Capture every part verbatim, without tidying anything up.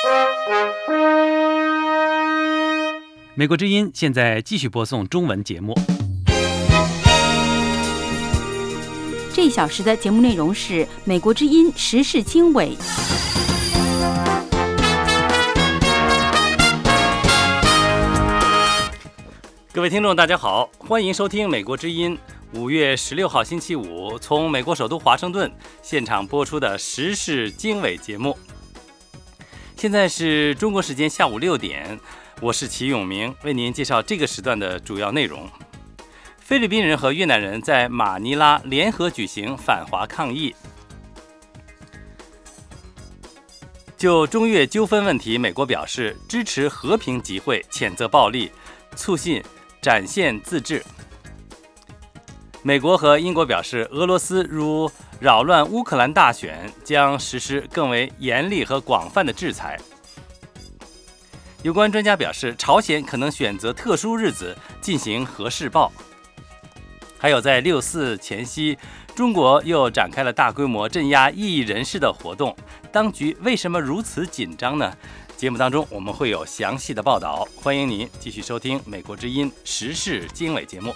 美国之音现在继续播送中文节目。 这一小时的节目内容是美国之音时事经纬。 各位听众大家好，欢迎收听美国之音五月十六号星期五从美国首都华盛顿现场播出的时事经纬节目。现在是中国时间下午六点，我是齐永明，为您介绍这个时段的主要内容。菲律宾人和越南人在马尼拉联合举行反华抗议。就中越纠纷问题，美国表示支持和平集会，谴责暴力，促进展现自治。美国和英国表示，俄罗斯如扰乱乌克兰大选，将实施更为严厉和广泛的制裁。有关专家表示，朝鲜可能选择特殊日子进行核试爆。还有在六四前夕，中国又展开了大规模镇压异议人士的活动，当局为什么如此紧张呢？节目当中我们会有详细的报道，欢迎您继续收听美国之音时事经纬节目。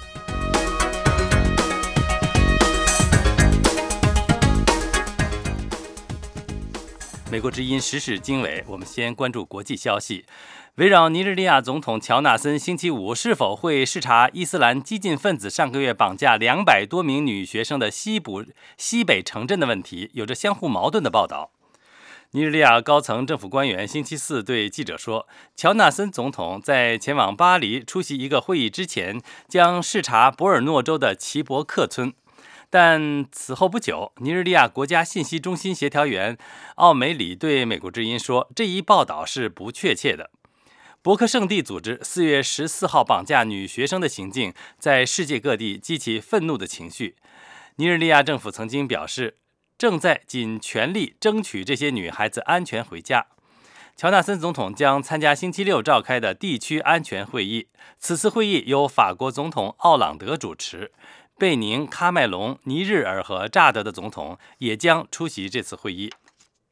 美国之音时事经纬，我们先关注国际消息。围绕尼日利亚总统乔纳森星期五是否会视察伊斯兰激进分子上个月绑架两百多名女学生的西部西北城镇的问题，有着相互矛盾的报道。尼日利亚高层政府官员星期四对记者说，乔纳森总统在前往巴黎出席一个会议之前，将视察博尔诺州的齐伯克村。但此后不久，尼日利亚国家信息中心协调员奥梅里对美国之音说，这一报道是不确切的。伯克圣地组织四月十四号绑架女学生的行径在世界各地激起愤怒的情绪。尼日利亚政府曾经表示，正在尽全力争取这些女孩子安全回家。乔纳森总统将参加星期六召开的地区安全会议，此次会议由法国总统奥朗德主持，贝宁、喀麦隆、尼日尔和乍得的总统也将出席这次会议。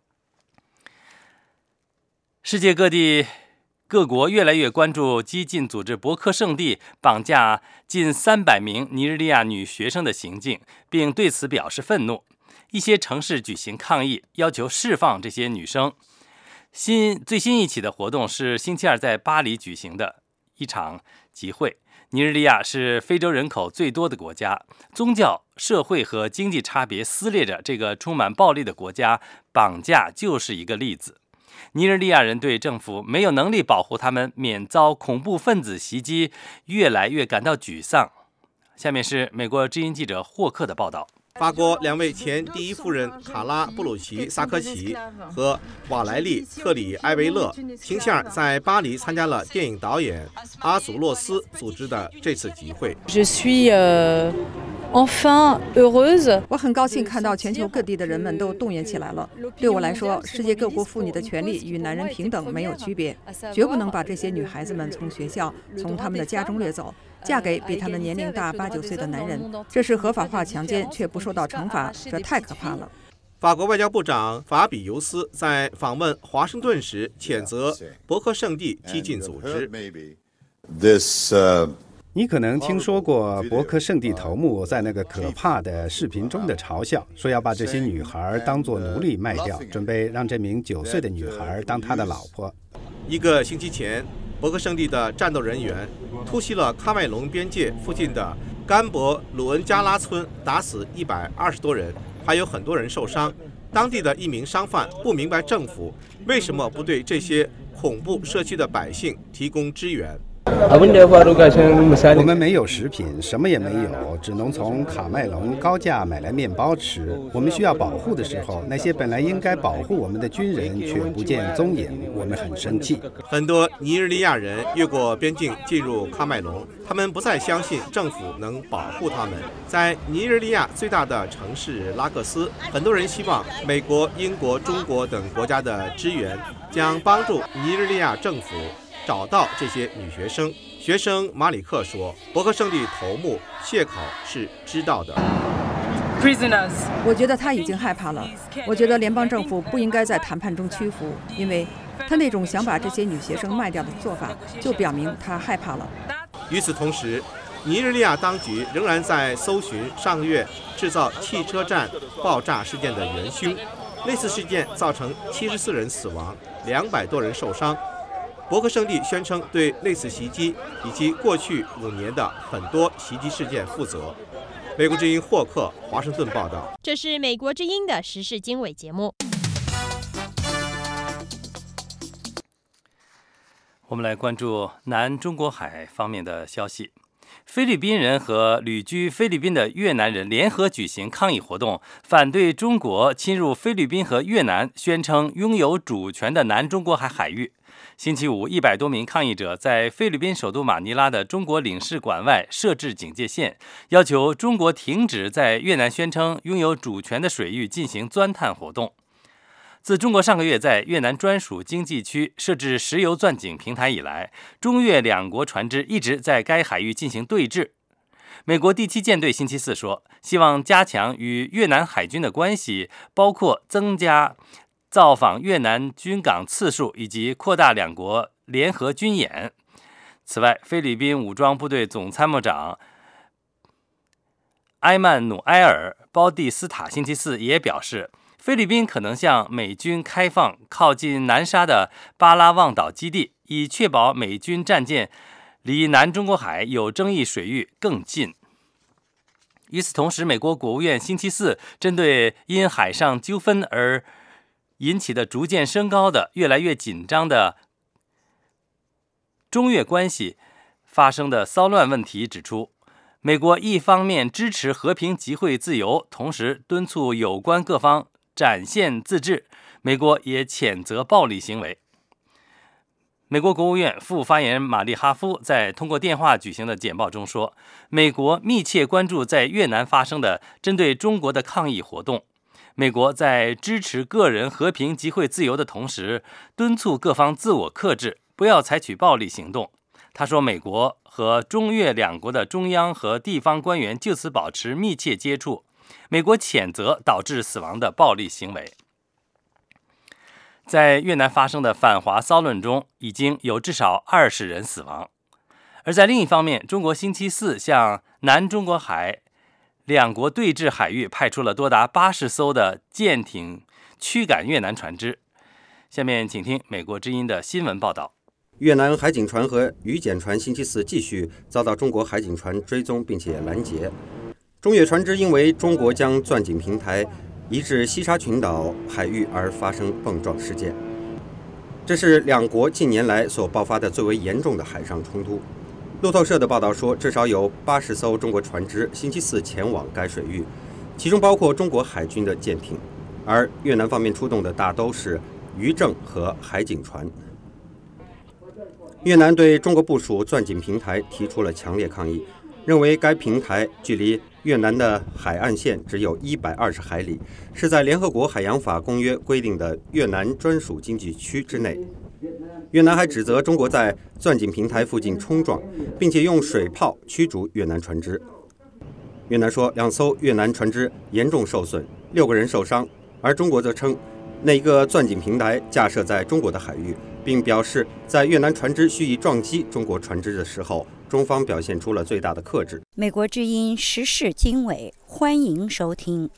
世界各地各国越来越关注激进组织伯克圣地绑架近三百名尼日利亚女学生的行径，并对此表示愤怒。一些城市举行抗议，要求释放这些女生。新最新一起的活动是星期二在巴黎举行的一场集会。尼日利亚是非洲人口最多的国家，宗教、社会和经济差别撕裂着这个充满暴力的国家，绑架就是一个例子。尼日利亚人对政府没有能力保护他们免遭恐怖分子袭击越来越感到沮丧。下面是美国之音记者霍克的报道。 法国两位前第一夫人卡拉·布鲁奇·萨科齐和瓦莱丽·特里埃维勒星期二在巴黎参加了电影导演阿祖洛斯组织的这次集会。 Je suis, euh, enfin heureuse. 我很高兴看到全球各地的人们都动员起来了。对我来说，世界各国妇女的权利与男人平等没有区别，绝不能把这些女孩子们从学校、从他们的家中掠走，嫁给比他们年龄大八九岁的男人。这是合法化强奸却不受到惩罚，这太可怕了。 法国外交部长法比尤斯在访问华盛顿时谴责伯克圣地激进组织。 This, uh... 你可能听说过伯克圣地头目在那个可怕的视频中的嘲笑，说要把这些女孩当作奴隶卖掉，准备让这名九岁的女孩当他的老婆。 一个星期前，伯克圣地的战斗人员突袭了喀麦隆边界附近的甘博鲁恩加拉村，打死一百二十多人，还有很多人受伤。当地的一名商贩不明白政府为什么不对这些恐怖社区的百姓提供支援。 我们没有食品，什么也没有，只能从卡麦隆高价买来面包吃。我们需要保护的时候，那些本来应该保护我们的军人却不见踪影，我们很生气。 很多尼日利亚人越过边境进入喀麦隆，他们不再相信政府能保护他们。在尼日利亚最大的城市拉各斯，很多人希望美国、英国、中国等国家的支援将帮助尼日利亚政府找到这些女学生。学生马里克说，伯克圣地头目谢考是知道的。 prisoners. 我觉得他已经害怕了。我觉得联邦政府不应该在谈判中屈服，因为他那种想把这些女学生卖掉的做法，就表明他害怕了。 与此同时，尼日利亚当局仍然在搜寻上个月制造汽车站爆炸事件的元凶。类似事件造成七十四人死亡，两百多人受伤。伯克圣地宣称对类似袭击以及过去五年的很多袭击事件负责。美国之音霍克，华盛顿报道。 这是美国之音的时事经纬节目。 我们来关注南中国海方面的消息。菲律宾人和旅居菲律宾的越南人联合举行抗议活动，反对中国侵入菲律宾和越南宣称拥有主权的南中国海海域。星期五，一百多名抗议者在菲律宾首都马尼拉的中国领事馆外设置警戒线，要求中国停止在越南宣称拥有主权的水域进行钻探活动。自中国上个月在越南专属经济区设置石油钻井平台以来，中越两国船只一直在该海域进行对峙。美国第七舰队星期四说，希望加强与越南海军的关系，包括增加造访越南军港次数以及扩大两国联合军演。此外，菲律宾武装部队总参谋长埃曼努埃尔·包蒂斯塔星期四也表示，菲律宾可能向美军开放靠近南沙的巴拉望岛基地，以确保美军战舰离南中国海有争议水域更近。与此同时，美国国务院星期四针对因海上纠纷而引起的逐渐升高的、越来越紧张的中越关系发生的骚乱问题指出，美国一方面支持和平集会自由，同时敦促有关各方展现自治。美国也谴责暴力行为。美国国务院副发言人玛丽哈夫在通过电话举行的简报中说，美国密切关注在越南发生的针对中国的抗议活动。美国在支持个人和平集会自由的同时，敦促各方自我克制，不要采取暴力行动。他说，美国和中越两国的中央和地方官员就此保持密切接触。美国谴责导致死亡的暴力行为。在越南发生的反华骚乱中，已经有至少二十人死亡。而在另一方面，中国星期四向南中国海两国对峙海域派出了多达八十艘的舰艇驱赶越南船只。下面请听美国之音的新闻报道。 越南海警船和渔检船星期四继续遭到中国海警船追踪并且拦截。中越船只因为中国将钻井平台移至西沙群岛海域而发生碰撞事件，这是两国近年来所爆发的最为严重的海上冲突。路透社的报道说，至少有八十艘中国船只星期四前往该水域，其中包括中国海军的舰艇，而越南方面出动的大都是渔政和海警船。越南对中国部署钻井平台提出了强烈抗议，认为该平台距离越南的海岸线只有一百二十海里，是在联合国海洋法公约规定的越南专属经济区之内。越南还指责中国在钻井平台附近冲撞，并且用水炮驱逐越南船只。越南说，两艘越南船只严重受损，六个人受伤，而中国则称那一个钻井平台架设在中国的海域，并表示在越南船只蓄意撞击中国船只的时候，中方表现出了最大的克制。 美国之音时事经纬，欢迎收听。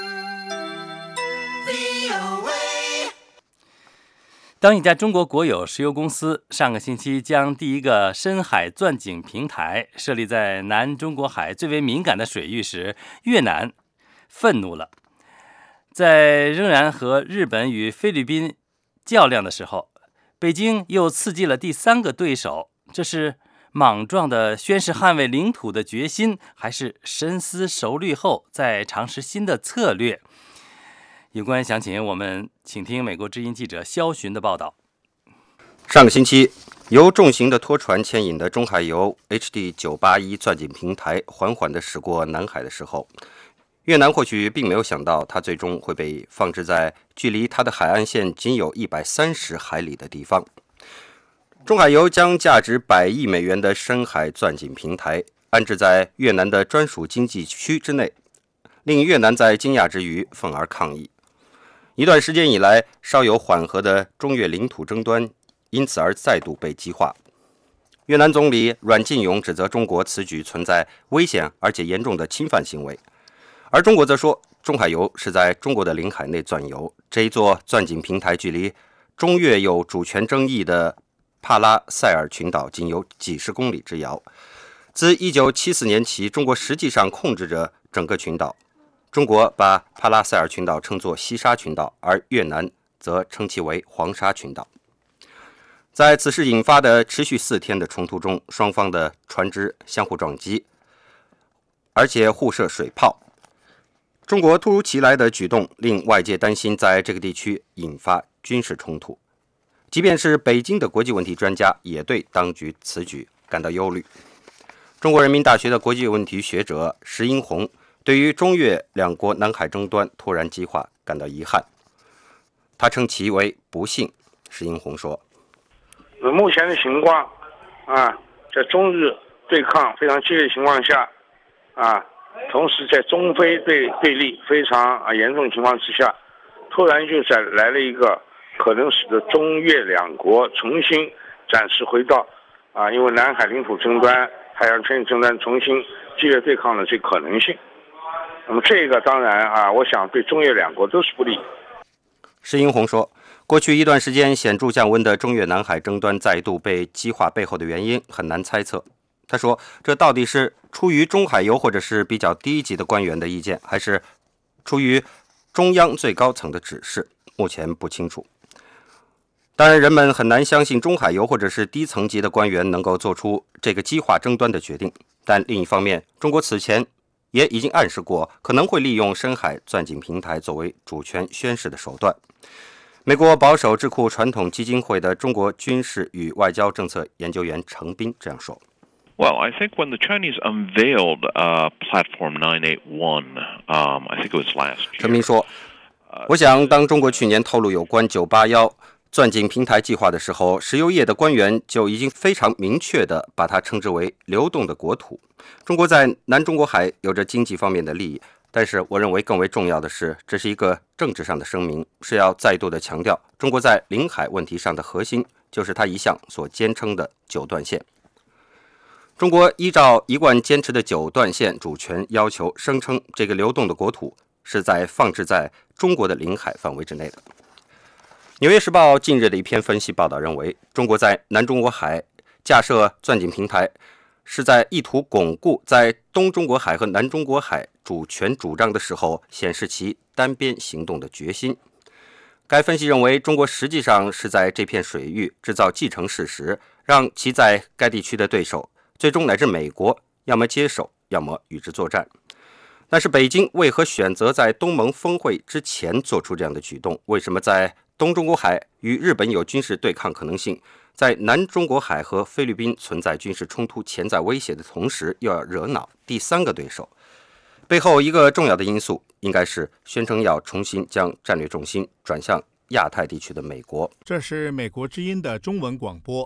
当一家中国国有石油公司上个星期将第一个深海钻井平台设立在南中国海最为敏感的水域时，越南愤怒了。在仍然和日本与菲律宾较量的时候，北京又刺激了第三个对手，这是莽撞地宣示捍卫领土的决心，还是深思熟虑后再尝试新的策略？有关详情，我们请听美国之音记者肖寻的报道。 上个星期，由重型的拖船牵引的中海油 H D 九八一 钻井平台缓缓地驶过南海的时候，越南或许并没有想到，它最终会被放置在距离它的海岸线仅有一百三十海里的地方。中海油将价值百亿美元的深海钻井平台安置在越南的专属经济区之内， 令越南在惊讶之余愤而抗议。一段时间以来稍有缓和的中越领土争端因此而再度被激化。越南总理阮晋勇指责中国此举存在危险而且严重的侵犯行为，而中国则说中海油是在中国的领海内钻油，这一座钻井平台距离中越有主权争议的帕拉塞尔群岛仅有几十公里之遥。自一九七四年起，中国实际上控制着整个群岛。中国把帕拉塞尔群岛称作西沙群岛，而越南则称其为黄沙群岛。在此事引发的持续四天的冲突中，双方的船只相互撞击，而且互射水炮。中国突如其来的举动令外界担心在这个地区引发军事冲突。即便是北京的国际问题专家也对当局此举感到忧虑。中国人民大学的国际问题学者石英红对于中越两国南海争端突然激化感到遗憾，他称其为不幸。石英红说， 目前的情况啊，在中日对抗非常激烈的情况下啊，同时在中非对对立非常啊严重的情况之下，突然就在来了一个可能使得中越两国重新暂时回到啊，因为南海领土争端、海洋权益争端重新激烈对抗的这个可能性。那么这个当然啊，我想对中越两国都是不利。 石英红说，过去一段时间显著降温的中越南海争端再度被激化，背后的原因很难猜测。他说，这到底是出于中海油或者是比较低级的官员的意见，还是出于中央最高层的指示，目前不清楚。当然，人们很难相信中海油或者是低层级的官员能够做出这个激化争端的决定。但另一方面，中国此前也已经暗示过，可能会利用深海钻井平台作为主权宣示的手段。美国保守智库传统基金会的中国军事与外交政策研究员程斌这样说。 Well, I think when the Chinese unveiled uh, Platform nine eighty-one, um, I think it was last year. 程斌说，我想当中国去年透露有关九八一钻井平台计划的时候，石油业的官员就已经非常明确地把它称之为流动的国土。中国在南中国海有着经济方面的利益，但是我认为更为重要的是，这是一个政治上的声明，是要再度的强调中国在领海问题上的核心就是它一向所坚称的九段线。中国依照一贯坚持的九段线主权要求，声称这个流动的国土是在放置在中国的领海范围之内的。纽约时报近日的一篇分析报道认为，中国在南中国海架设钻井平台是在意图巩固在东中国海和南中国海主权主张的时候显示其单边行动的决心。该分析认为，中国实际上是在这片水域制造既成事实，让其在该地区的对手最终乃至美国要么接受，要么与之作战。但是北京为何选择在东盟峰会之前做出这样的举动？为什么在东中国海与日本有军事对抗可能性，在南中国海和菲律宾存在军事冲突潜在威胁的同时，又要惹恼第三个对手？背后一个重要的因素应该是宣称要重新将战略重心转向亚太地区的美国。 这是美国之音的中文广播。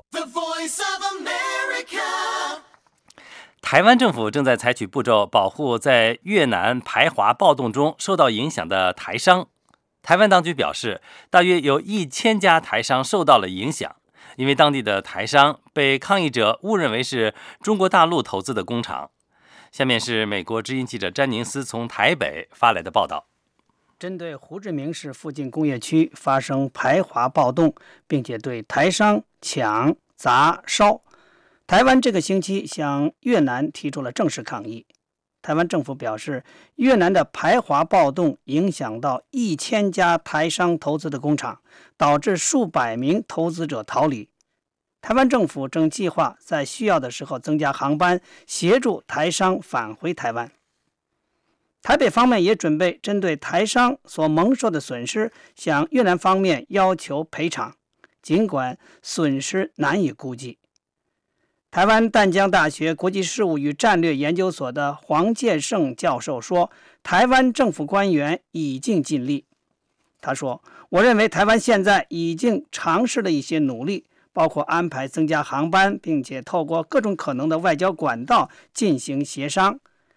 台湾政府正在采取步骤保护在越南排华暴动中受到影响的台商。台湾当局表示，大约有一千家台商受到了影响，因为当地的台商被抗议者误认为是中国大陆投资的工厂。下面是美国之音记者詹宁斯从台北发来的报道。 针对胡志明市附近工业区发生排华暴动，并且对台商抢砸烧，台湾这个星期向越南提出了正式抗议。台湾政府表示，越南的排华暴动影响到一千家台商投资的工厂，导致数百名投资者逃离。台湾政府正计划在需要的时候增加航班，协助台商返回台湾。台北方面也准备针对台商所蒙受的损失，向越南方面要求赔偿，尽管损失难以估计。台湾淡江大学国际事务与战略研究所的黄介胜教授说，台湾政府官员已经尽力。他说，我认为台湾现在已经尝试了一些努力，包括安排增加航班，并且透过各种可能的外交管道进行协商。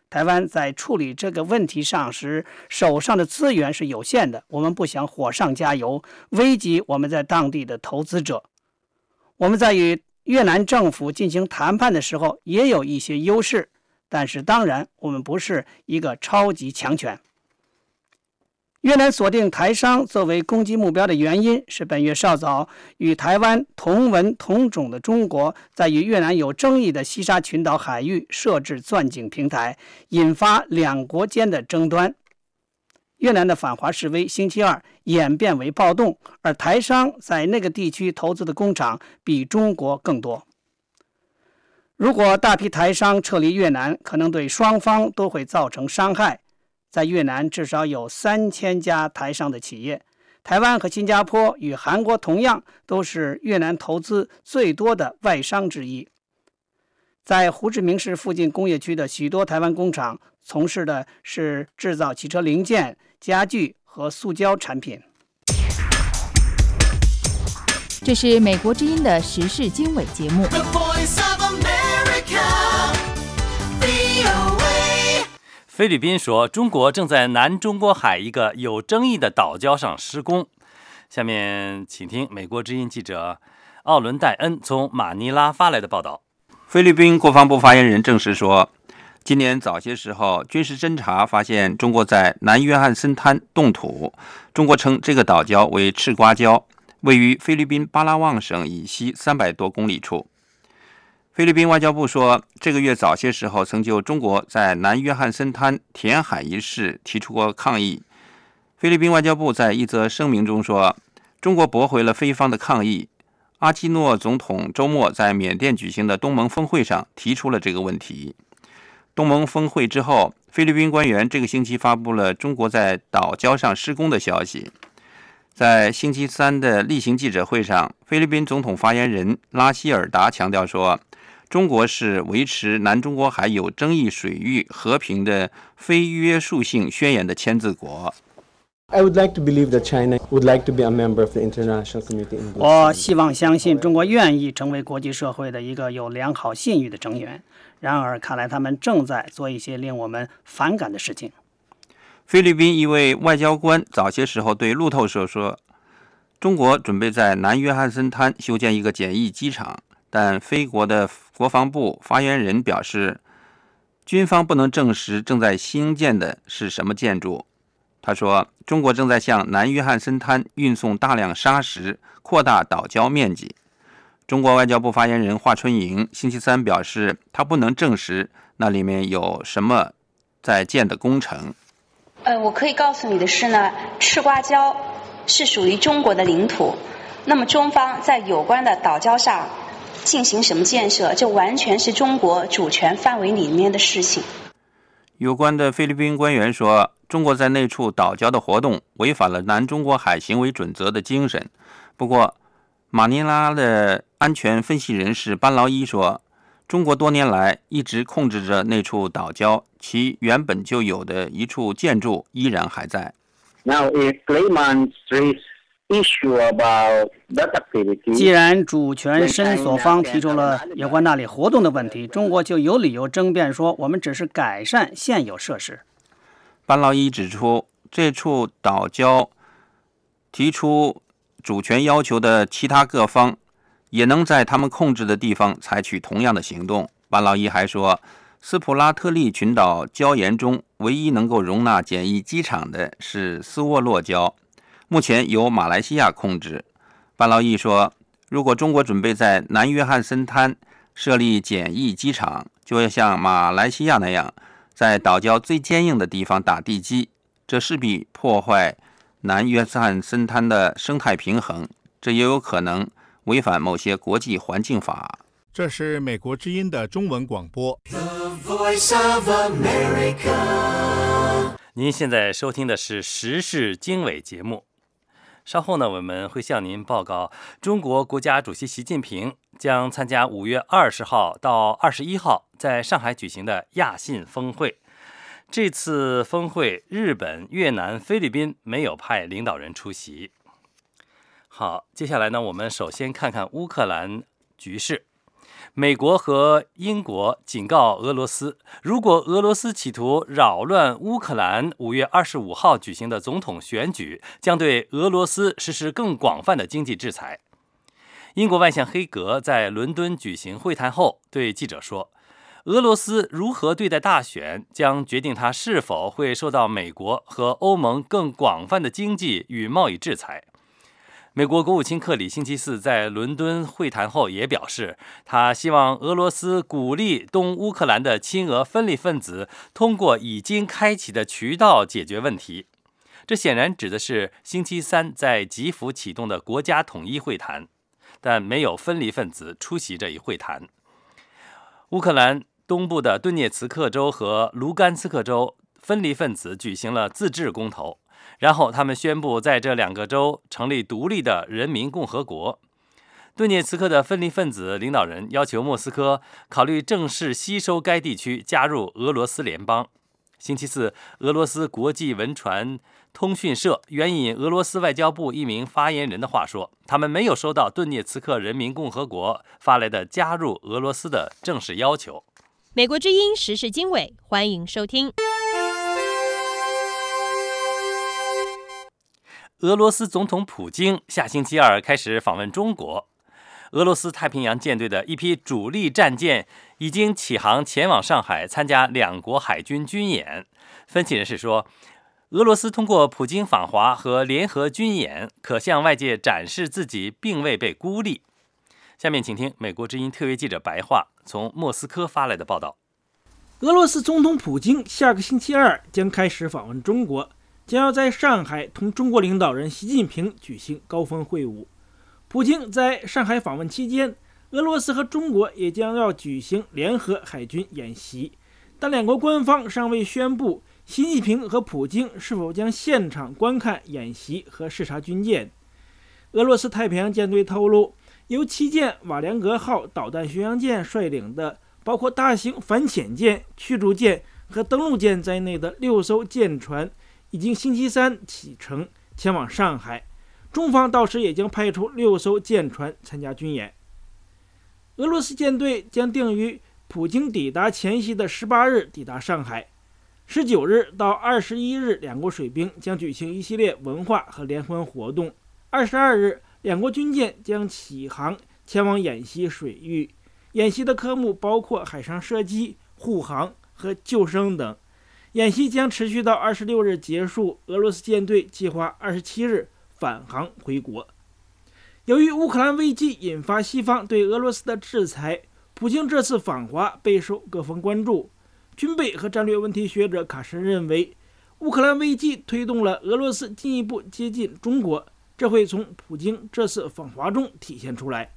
台湾在处理这个问题上时，手上的资源是有限的，我们不想火上加油，危及我们在当地的投资者。我们在与越南政府进行谈判的时候，也有一些优势，但是当然，我们不是一个超级强权。越南锁定台商作为攻击目标的原因是，本月稍早与台湾同文同种的中国在与越南有争议的西沙群岛海域设置钻井平台，引发两国间的争端。越南的反华示威星期二演变为暴动，而台商在那个地区投资的工厂比中国更多。如果大批台商撤离越南，可能对双方都会造成伤害。在越南至少有三千家台商的企业，台湾和新加坡与韩国同样都是越南投资最多的外商之一。在胡志明市附近工业区的许多台湾工厂从事的是制造汽车零件、家具和塑胶产品。 这是美国之音的时事经纬节目。 菲律宾说，中国正在南中国海一个有争议的岛礁上施工。下面请听美国之音记者奥伦戴恩从马尼拉发来的报道。 菲律宾国防部发言人证实说，今年早些时候，军事侦察发现中国在南约翰森滩动土。中国称这个岛礁为赤瓜礁，位于菲律宾巴拉望省以西三百多公里处。菲律宾外交部说，这个月早些时候曾就中国在南约翰森滩填海一事提出过抗议。菲律宾外交部在一则声明中说，中国驳回了菲方的抗议。阿基诺总统周末在缅甸举行的东盟峰会上提出了这个问题。东盟峰会之后，菲律宾官员这个星期发布了中国在岛礁上施工的消息。在星期三的例行记者会上，菲律宾总统发言人拉希尔达强调说，中国是维持南中国海有争议水域和平的非约束性宣言的签字国。 我希望相信中国愿意成为国际社会的一个有良好信誉的成员。然而，看来他们正在做一些令我们反感的事情。 菲律宾一位外交官早些时候对路透社说，中国准备在南约翰森滩修建一个简易机场。但菲国的国防部发言人表示，军方不能证实正在兴建的是什么建筑。他说，中国正在向南约翰森滩运送大量砂石，扩大岛礁面积。中国外交部发言人华春莹星期三表示，他不能证实那里面有什么在建的工程。 呃，我可以告诉你的是呢，赤瓜礁是属于中国的领土，那么中方在有关的岛礁上进行什么建设，就完全是中国主权范围里面的事情。 有关的菲律宾官员说，中国在那处岛礁的活动违反了南中国海行为准则的精神。不过，马尼拉的安全分析人士班劳伊说，中国多年来一直控制着那处岛礁，其原本就有的一处建筑依然还在。 Now, if claimants raise 既然主权申索方提出了有关那里活动的问题，中国就有理由争辩说，我们只是改善现有设施。 班劳伊指出，这处岛礁提出主权要求的其他各方也能在他们控制的地方采取同样的行动。班劳伊还说，斯普拉特利群岛礁岩中唯一能够容纳简易机场的是斯沃洛礁，目前由马来西亚控制。班劳伊说，如果中国准备在南约翰森滩设立简易机场，就要像马来西亚那样，在岛礁最坚硬的地方打地基，这势必破坏南约翰森滩的生态平衡，这也有可能违反某些国际环境法。 这是美国之音的中文广播。 您现在收听的是时事经纬节目。稍后呢，我们会向您报告，中国国家主席习近平将参加五月二十号到二十一号在上海举行的亚信峰会。这次峰会，日本、越南、菲律宾没有派领导人出席。好，接下来呢，我们首先看看乌克兰局势。 美国和英国警告俄罗斯，如果俄罗斯企图扰乱乌克兰五月二十五号举行的总统选举，将对俄罗斯实施更广泛的经济制裁。英国外相黑格在伦敦举行会谈后对记者说，俄罗斯如何对待大选，将决定它是否会受到美国和欧盟更广泛的经济与贸易制裁。美国国务卿克里星期四在伦敦会谈后也表示，他希望俄罗斯鼓励东乌克兰的亲俄分离分子通过已经开启的渠道解决问题。这显然指的是星期三在基辅启动的国家统一会谈，但没有分离分子出席这一会谈。乌克兰东部的顿涅茨克州和卢甘斯克州分离分子举行了自治公投，然后他们宣布在这两个州成立独立的人民共和国。顿涅茨克的分离分子领导人要求莫斯科考虑正式吸收该地区加入俄罗斯联邦。星期四，俄罗斯国际文传通讯社援引俄罗斯外交部一名发言人的话说，他们没有收到顿涅茨克人民共和国发来的加入俄罗斯的正式要求。 美国之音时事经纬，欢迎收听。 俄罗斯总统普京下星期二开始访问中国。俄罗斯太平洋舰队的一批主力战舰已经起航前往上海参加两国海军军演。分析人士说，俄罗斯通过普京访华和联合军演，可向外界展示自己并未被孤立。下面请听美国之音特约记者白桦从莫斯科发来的报道。 俄罗斯总统普京下个星期二将开始访问中国，将要在上海同中国领导人习近平举行高峰会晤。普京在上海访问期间，俄罗斯和中国也将要举行联合海军演习，但两国官方尚未宣布习近平和普京是否将现场观看演习和视察军舰。俄罗斯太平洋舰队透露，由旗舰瓦良格号导弹巡洋舰率领的包括大型反潜舰、驱逐舰和登陆舰在内的六艘舰船已经星期三启程前往上海，中方到时也将派出六艘舰船参加军演。俄罗斯舰队将定于普京抵达前夕的十八日抵达上海，十九日到二十一日两国水兵将举行一系列文化和联欢活动，二十二日两国军舰将起航前往演习水域，演习的科目包括海上射击、护航和救生等。演习将持续到二十六日结束，俄罗斯舰队计划二十七日返航回国。由于乌克兰危机引发西方对俄罗斯的制裁，普京这次访华备受各方关注。军备和战略问题学者卡什认为，乌克兰危机推动了俄罗斯进一步接近中国，这会从普京这次访华中体现出来。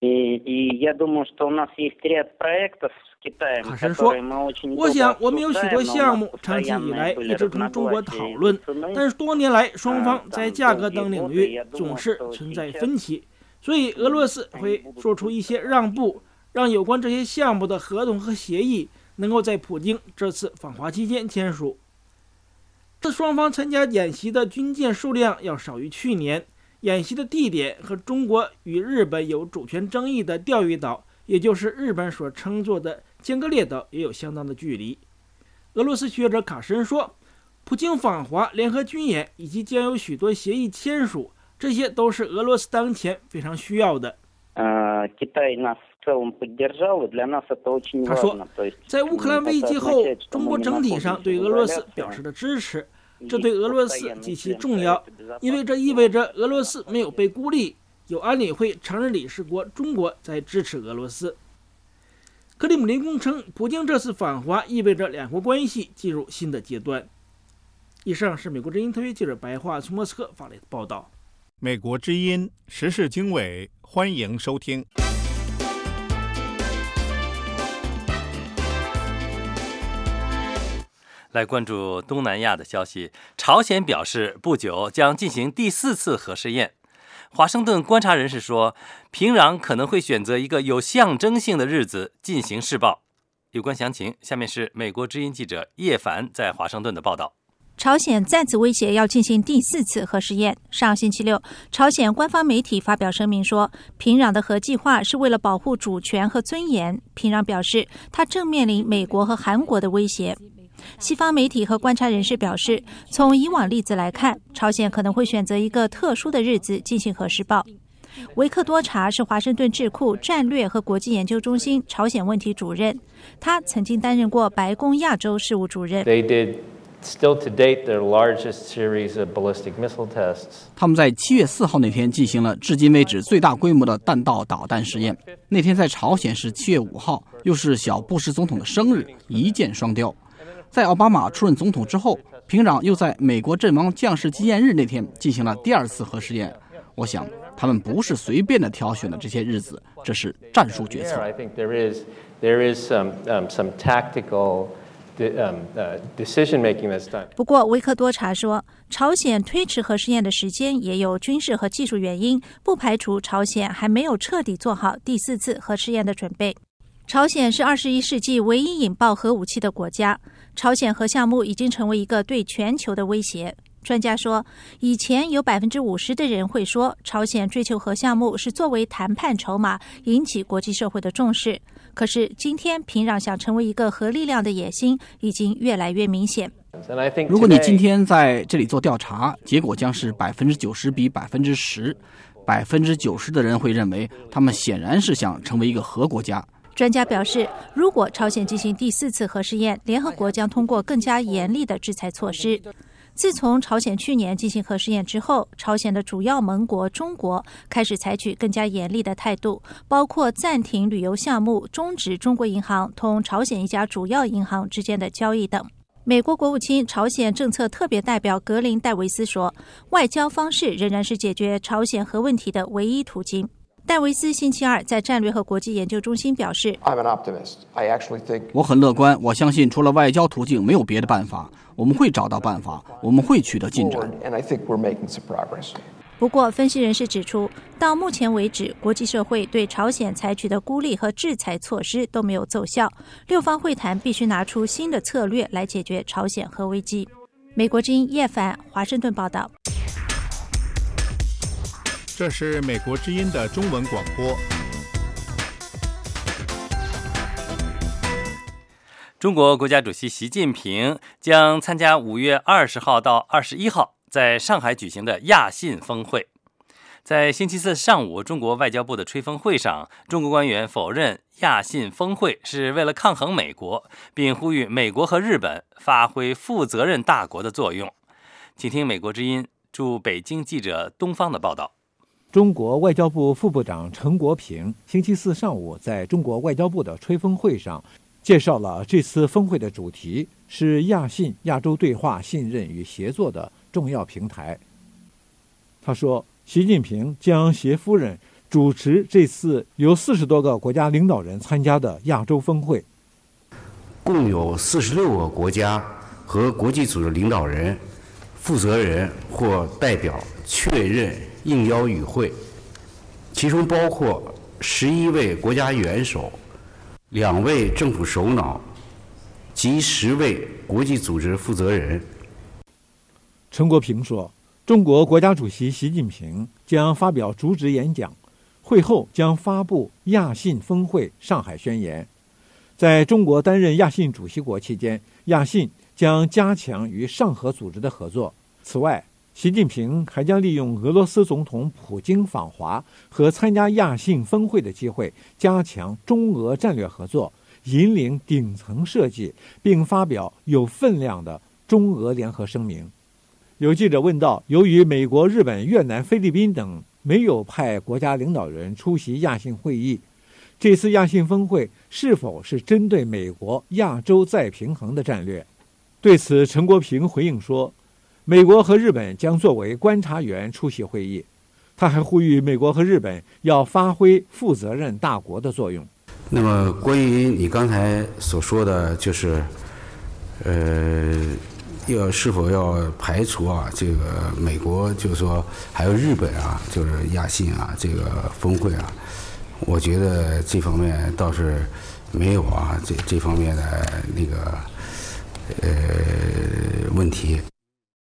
卡什说，我想我们有许多项目长期以来一直同中国讨论，但是多年来双方在价格等领域总是存在分歧，所以俄罗斯会做出一些让步，让有关这些项目的合同和协议能够在普京这次访华期间签署。这双方参加演习的军舰数量要少于去年，演习的地点和中国与日本有主权争议的钓鱼岛，也就是日本所称作的尖阁列岛，也有相当的距离。俄罗斯学者卡申说，普京访华、联合军演以及将有许多协议签署，这些都是俄罗斯当前非常需要的。他说，在乌克兰危机后，中国整体上对俄罗斯表示了支持，这对俄罗斯极其重要，因为这意味着俄罗斯没有被孤立，有安理会常任理事国中国在支持俄罗斯。克里姆林宫称，普京这次访华意味着两国关系进入新的阶段。以上是美国之音特约记者白桦从莫斯科发来的报道。 美国之音时事经纬，欢迎收听。 来关注东南亚的消息，朝鲜表示不久将进行第四次核试验。华盛顿观察人士说，平壤可能会选择一个有象征性的日子进行试爆。有关详情，下面是美国之音记者叶凡在华盛顿的报道。 朝鲜再次威胁要进行第四次核试验。上星期六，朝鲜官方媒体发表声明说，平壤的核计划是为了保护主权和尊严。平壤表示，它正面临美国和韩国的威胁。西方媒体和观察人士表示，从以往例子来看，朝鲜可能会选择一个特殊的日子进行核试爆。维克多查是华盛顿智库战略和国际研究中心朝鲜问题主任，他曾经担任过白宫亚洲事务主任。 Still to date, their largest series of ballistic missile tests. 他们在七月四号那天进行了至今为止最大规模的弹道导弹实验。那天在朝鲜是七月五号，又是小布什总统的生日，一箭双雕。在奥巴马出任总统之后，平壤又在美国阵亡将士纪念日那天进行了第二次核试验。我想，他们不是随便的挑选的这些日子，这是战术决策。 I think there is there is some um, some tactical decision-making that's done. 不过，维克多查说，朝鲜推迟核试验的时间也有军事和技术原因，不排除朝鲜还没有彻底做好第四次核试验的准备。朝鲜是二十一世纪唯一引爆核武器的国家，朝鲜核项目已经成为一个对全球的威胁。专家说，以前有百分之五十的人会说，朝鲜追求核项目是作为谈判筹码，引起国际社会的重视。可是今天平壤想成为一个核力量的野心已经越来越明显。 如果你今天在这里做调查，结果将是百分之九十比百分之十，百分之九十的人会认为他们显然是想成为一个核国家。 专家表示，如果朝鲜进行第四次核试验，联合国将通过更加严厉的制裁措施。自从朝鲜去年进行核试验之后，朝鲜的主要盟国中国开始采取更加严厉的态度，包括暂停旅游项目、终止中国银行同朝鲜一家主要银行之间的交易等。美国国务卿朝鲜政策特别代表格林戴维斯说，外交方式仍然是解决朝鲜核问题的唯一途径。戴维斯星期二在战略和国际研究中心表示， I'm an optimist. I actually think 我很乐观，我相信除了外交途径没有别的办法，我们会找到办法，我们会取得进展。 And I think we're making some progress. 不过，分析人士指出，到目前为止，国际社会对朝鲜采取的孤立和制裁措施都没有奏效，六方会谈必须拿出新的策略来解决朝鲜核危机。美国之音叶凡华盛顿报道。 这是美国之音的中文广播。 中国国家主席习近平将参加五月二十号到二十一号在上海举行的亚信峰会。在星期四上午，中国外交部的吹风会上，中国官员否认亚信峰会是为了抗衡美国，并呼吁美国和日本发挥负责任大国的作用。请听美国之音驻北京记者东方的报道。 中国外交部副部长陈国平星期四上午在中国外交部的吹风会上介绍了这次峰会的主题是亚信亚洲对话、信任与协作的重要平台。他说，习近平将携夫人主持这次由四十多个国家领导人参加的亚洲峰会， 共有四十六个国家和国际组织领导人、负责人或代表确认应邀与会，其中包括十一位国家元首、两位政府首脑及十位国际组织负责人。 陈国平说，中国国家主席习近平将发表主旨演讲，会后将发布亚信峰会上海宣言。在中国担任亚信主席国期间，亚信将加强与上合组织的合作。此外，习近平还将利用俄罗斯总统普京访华和参加亚信峰会的机会，加强中俄战略合作，引领顶层设计，并发表有分量的中俄联合声明。有记者问到，由于美国、日本、越南、菲律宾等没有派国家领导人出席亚信会议，这次亚信峰会是否是针对美国亚洲再平衡的战略？对此，陈国平回应说，美国和日本将作为观察员出席会议。他还呼吁美国和日本要发挥负责任大国的作用。 那么，关于你刚才所说的，就是，呃，要是否要排除啊，这个美国就是说还有日本啊，就是亚信啊这个峰会啊，我觉得这方面倒是没有啊，这这方面的那个呃问题。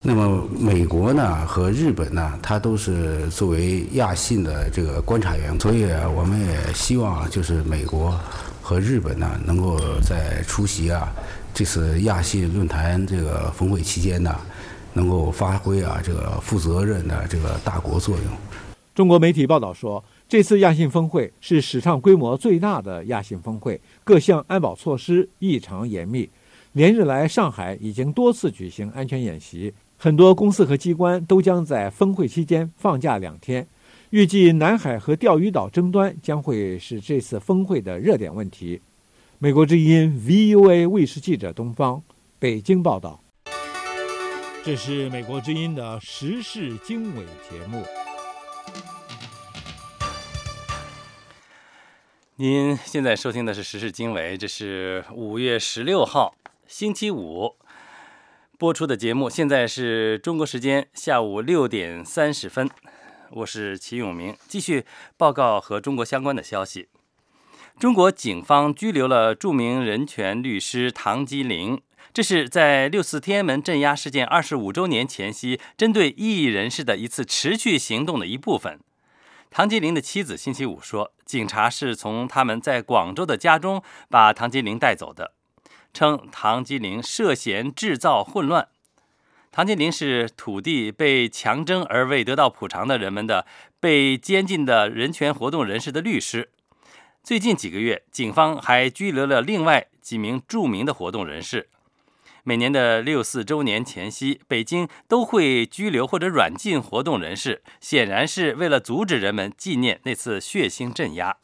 那么美国呢和日本呢，它都是作为亚信的这个观察员，所以我们也希望就是美国和日本呢能够在出席啊这次亚信论坛这个峰会期间呢，能够发挥啊这个负责任的这个大国作用。 中国媒体报道说，这次亚信峰会是史上规模最大的亚信峰会，各项安保措施异常严密。连日来，上海已经多次举行安全演习，很多公司和机关都将在峰会期间放假两天。预计南海和钓鱼岛争端将会是这次峰会的热点问题。美国之音 V O A 卫视记者东方，北京报道。这是美国之音的时事经纬节目。 您现在收听的是时事经纬，这是五月十六号星期五播出的节目，现在是中国时间下午六点三十分，我是齐永明，继续报告和中国相关的消息。中国警方拘留了著名人权律师唐吉苓，这是在六四天安门镇压事件二十五周年前夕，针对异议人士的一次持续行动的一部分。唐吉苓的妻子星期五说，警察是从他们在广州的家中把唐吉苓带走的，称唐吉苓涉嫌制造混乱。唐吉苓是土地被强征而未得到补偿的人们的被监禁的人权活动人士的律师。最近几个月，警方还拘留了另外几名著名的活动人士。每年的六四周年前夕，北京都会拘留或者软禁活动人士，显然是为了阻止人们纪念那次血腥镇压。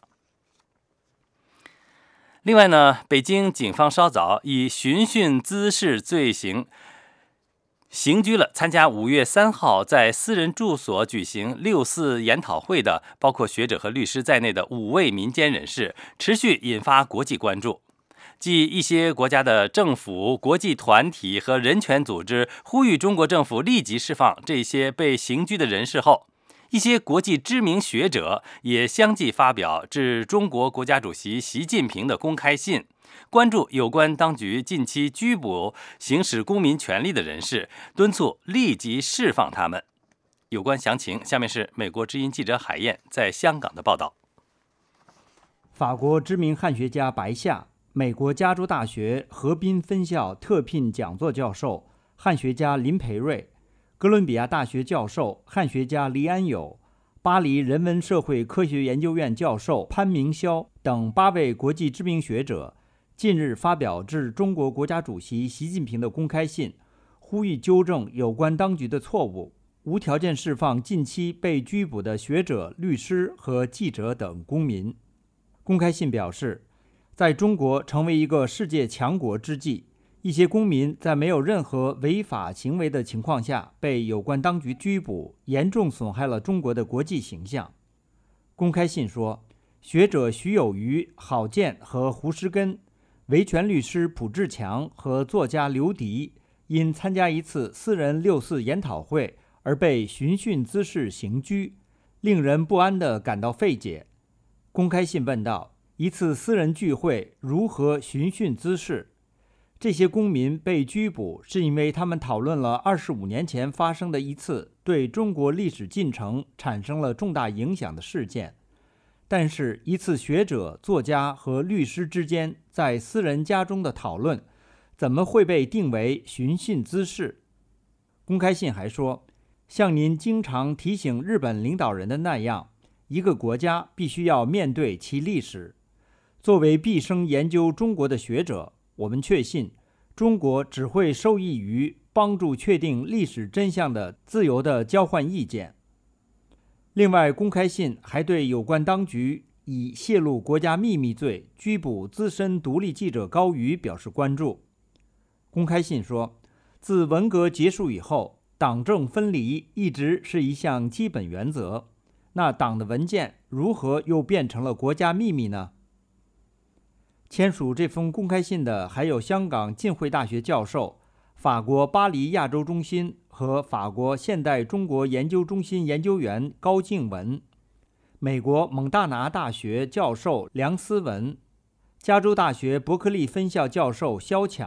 另外呢，北京警方稍早以寻衅滋事罪行刑拘了参加五月三号在私人住所举行六四研讨会的，包括学者和律师在内的五位民间人士，持续引发国际关注。继一些国家的政府、国际团体和人权组织呼吁中国政府立即释放这些被刑拘的人士后，一些国际知名学者也相继发表致中国国家主席习近平的公开信，关注有关当局近期拘捕行使公民权利的人士，敦促立即释放他们。有关详情，下面是美国之音记者海燕在香港的报道。 法国知名汉学家白夏，美国加州大学河滨分校特聘讲座教授汉学家林培瑞，哥伦比亚大学教授汉学家黎安友，巴黎人文社会科学研究院教授潘明霄等八位国际知名学者近日发表致中国国家主席习近平的公开信，呼吁纠正有关当局的错误，无条件释放近期被拘捕的学者、律师和记者等公民。公开信表示，在中国成为一个世界强国之际，一些公民在没有任何违法行为的情况下被有关当局拘捕，严重损害了中国的国际形象。公开信说，学者徐有余、郝建和胡石根，维权律师卜志强和作家刘迪因参加一次私人六四研讨会而被寻衅滋事刑拘，令人不安地感到费解。公开信问道，一次私人聚会如何寻衅滋事？这些公民被拘捕是因为他们讨论了二十五年前发生的一次对中国历史进程产生了重大影响的事件。但是，一次学者、作家和律师之间在私人家中的讨论，怎么会被定为寻衅滋事？公开信还说，像您经常提醒日本领导人的那样，一个国家必须要面对其历史。作为毕生研究中国的学者，我们确信，中国只会受益于帮助确定历史真相的自由的交换意见。另外，公开信还对有关当局以泄露国家秘密罪拘捕资深独立记者高瑜表示关注。公开信说，自文革结束以后，党政分离一直是一项基本原则。那党的文件如何又变成了国家秘密呢？签署这封公开信的还有香港浸会大学教授、法国巴黎亚洲中心和法国现代中国研究中心研究员高静文，美国蒙大拿大学教授梁思文，加州大学伯克利分校教授肖强，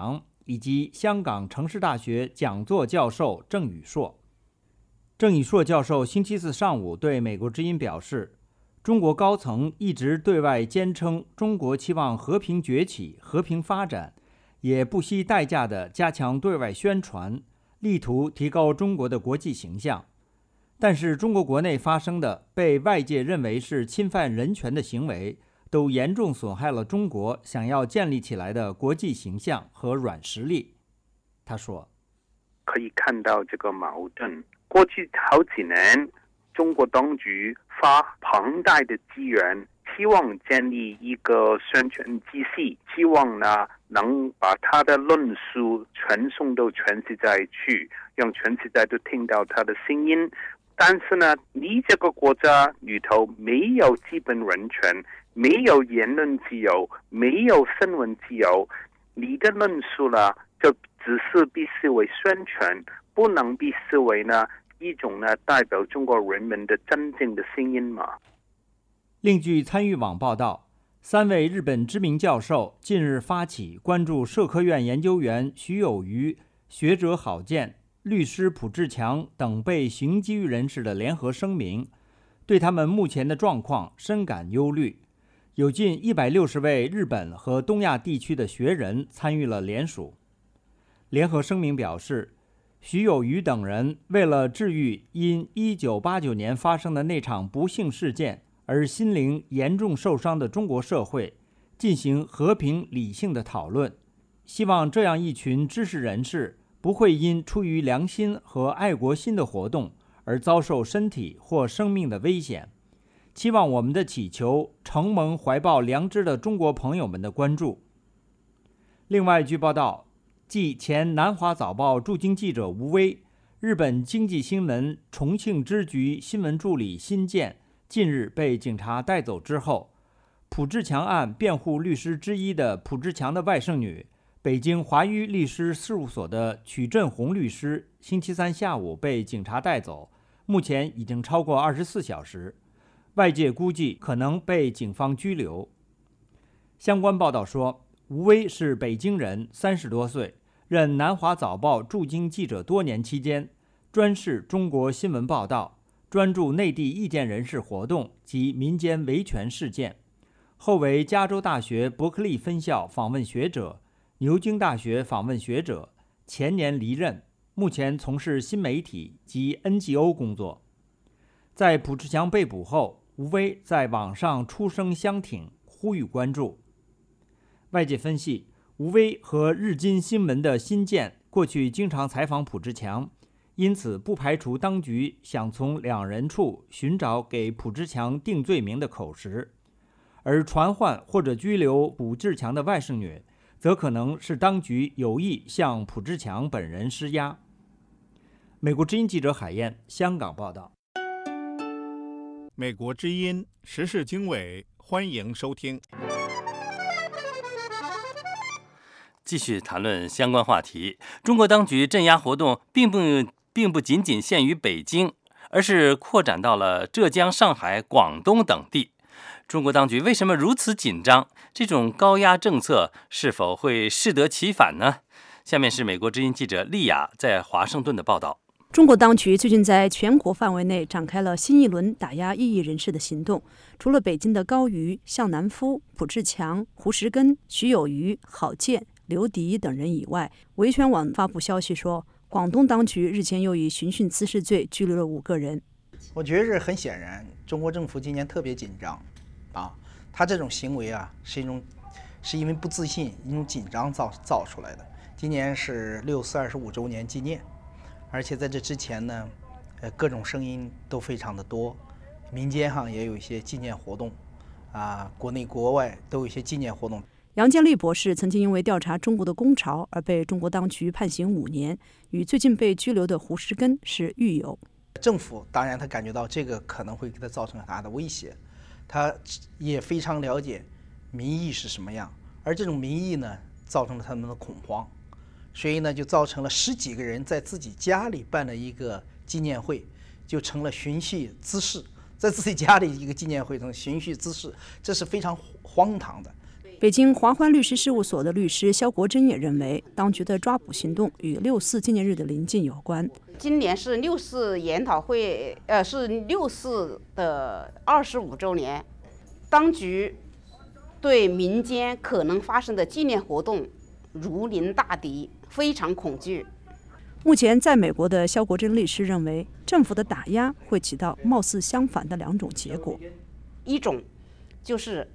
以及香港城市大学讲座教授郑宇硕。郑宇硕教授星期四上午对美国之音表示，中国高层一直对外坚称中国期望和平崛起、和平发展，也不惜代价地加强对外宣传，力图提高中国的国际形象。但是中国国内发生的被外界认为是侵犯人权的行为，都严重损害了中国想要建立起来的国际形象和软实力。他说， 可以看到这个矛盾，过去好几年中国当局花庞大的资源，希望建立一个宣传体系，希望呢能把他的论述传送到全世界去，让全世界都听到他的声音。但是呢，你这个国家里头没有基本人权，没有言论自由，没有新闻自由，你的论述呢就只是被视为宣传，不能被视为呢一种呢代表中国人民的真正的声音嘛。 另据参与网报道，三位日本知名教授近日发起关注社科院研究员徐有余、学者郝建、律师卜志强等被刑羁狱人士的联合声明，对他们目前的状况深感忧虑。有近一百六十位日本和东亚地区的学人参与了联署。联合声明表示，徐有余等人为了治愈因一九八九年发生的那场不幸事件而心灵严重受伤的中国社会，进行和平理性的讨论，希望这样一群知识人士不会因出于良心和爱国心的活动而遭受身体或生命的危险，期望我们的祈求承蒙怀抱良知的中国朋友们的关注。另外，据报道，继前南华早报驻京记者吴威、日本经济新闻重庆支局新闻助理辛健近日被警察带走之后，卜志强案辩护律师之一的卜志强的外甥女、北京华裕律师事务所的曲振红律师星期三下午被警察带走，目前已经超过二十四小时，外界估计可能被警方拘留。相关报道说，吴威是北京人，三十多岁，任南华早报驻京记者多年期间，专事中国新闻报道，专注内地意见人士活动及民间维权事件，后为加州大学伯克利分校访问学者、牛津大学访问学者，前年离任，目前从事新媒体及 N G O 工作。在卜志强被捕后，吴威在网上出声相挺，呼吁关注。外界分析，吴威和日经新闻的辛健过去经常采访卜志强，因此不排除当局想从两人处寻找给卜志强定罪名的口实。而传唤或者拘留卜志强的外甥女，则可能是当局有意向卜志强本人施压。美国之音记者海燕，香港报道。 美国之音时事经纬，欢迎收听。 继续谈论相关话题。中国当局镇压活动并不并不仅仅限于北京，而是扩展到了浙江、上海、广东等地。中国当局为什么如此紧张？这种高压政策是否会适得其反呢？下面是美国之音记者丽雅在华盛顿的报道。 中国当局最近在全国范围内展开了新一轮打压异议人士的行动。除了北京的高瑜、向南夫、卜志强、胡石根、徐有余、郝建、刘迪等人以外，维权网发布消息说，广东当局日前又以寻衅滋事罪拘留了五个人。 我觉得是很显然，中国政府今年特别紧张啊，他这种行为啊是一种是因为不自信、一种紧张造造出来的。今年是六四二十五周年纪念，而且在这之前呢，呃，各种声音都非常的多，民间上也有一些纪念活动，啊，国内国外都有一些纪念活动。 杨建立博士曾经因为调查中国的工潮而被中国当局判刑五年，与最近被拘留的胡石根是狱友。 政府当然他感觉到这个可能会给他造成很大的威胁，他也非常了解民意是什么样，而这种民意呢，造成了他们的恐慌，所以呢，就造成了十几个人在自己家里办了一个纪念会，就成了寻衅滋事，在自己家里一个纪念会中寻衅滋事，这是非常荒唐的。 北京华欢律师事务所的律师肖国珍也认为，当局的抓捕行动与六四纪念日的临近有关。 今年是六四研讨会，呃，是六四的二十五周年，当局对民间可能发生的纪念活动如临大敌，非常恐惧。 目前在美国的肖国珍律师认为，政府的打压会起到貌似相反的两种结果， 一种就是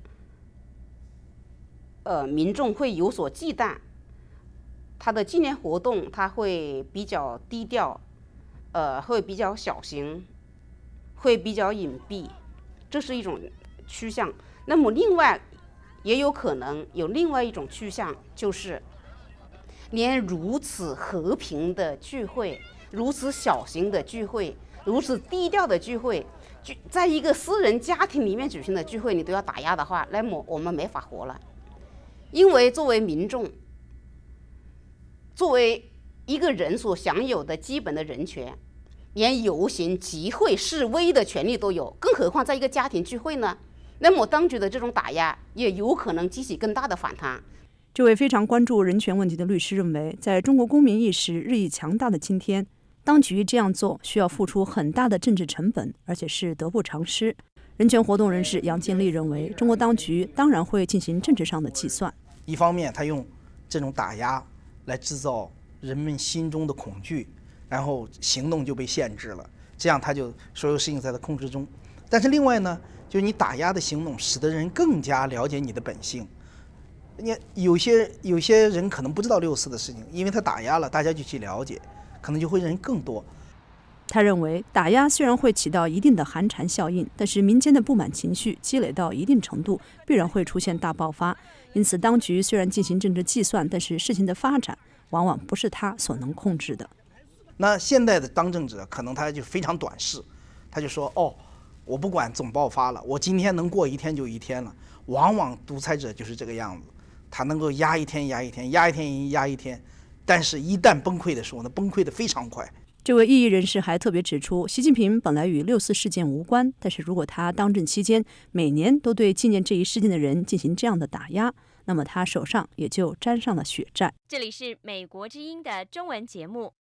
呃，民众会有所忌惮，他的纪念活动他会比较低调，呃，会比较小型，会比较隐蔽，这是一种趋向。那么另外也有可能有另外一种趋向，就是连如此和平的聚会，如此小型的聚会，如此低调的聚会，在一个私人家庭里面举行的聚会，你都要打压的话，那么我们没法活了。因为作为民众，作为一个人所享有的基本的人权，连游行、集会、示威的权利都有，更何况在一个家庭聚会呢？那么当局的这种打压也有可能激起更大的反弹。 这位非常关注人权问题的律师认为，在中国公民意识日益强大的今天，当局这样做需要付出很大的政治成本，而且是得不偿失。人权活动人士杨建立认为，中国当局当然会进行政治上的计算。 一方面，他用这种打压来制造人们心中的恐惧，然后行动就被限制了，这样他就所有事情在他控制中。但是另外呢，就是你打压的行动使得人更加了解你的本性。你有些有些人可能不知道六四的事情，因为他打压了，大家就去了解，可能就会人更多。 他认为，打压虽然会起到一定的寒蝉效应，但是民间的不满情绪积累到一定程度，必然会出现大爆发。因此，当局虽然进行政治计算，但是事情的发展往往不是他所能控制的。 那现在的当政者可能他就非常短视，他就说：“哦，我不管总爆发了，我今天能过一天就一天了。”往往独裁者就是这个样子，他能够压一天压一天，压一天压一天，但是一旦崩溃的时候呢，崩溃的非常快。 这位异议人士还特别指出，习近平本来与六四事件无关，但是如果他当政期间每年都对纪念这一事件的人进行这样的打压，那么他手上也就沾上了血债。 这里是美国之音的中文节目。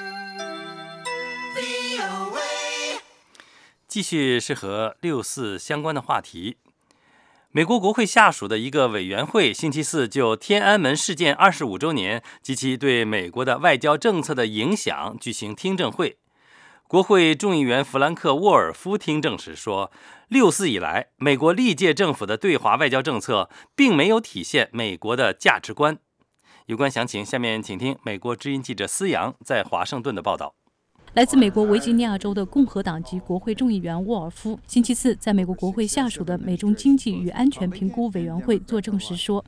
继续是和六四相关的话题。美国国会下属的一个委员会星期四就天安门事件二十五周年及其对美国的外交政策的影响举行听证会。国会众议员弗兰克·沃尔夫听证时说，六四以来，美国历届政府的对华外交政策并没有体现美国的价值观。有关详情，下面请听美国之音记者思阳在华盛顿的报道。 来自美国维吉尼亚州的共和党籍国会众议员沃尔夫星期四在美国国会下属的美中经济与安全评估委员会作证时说，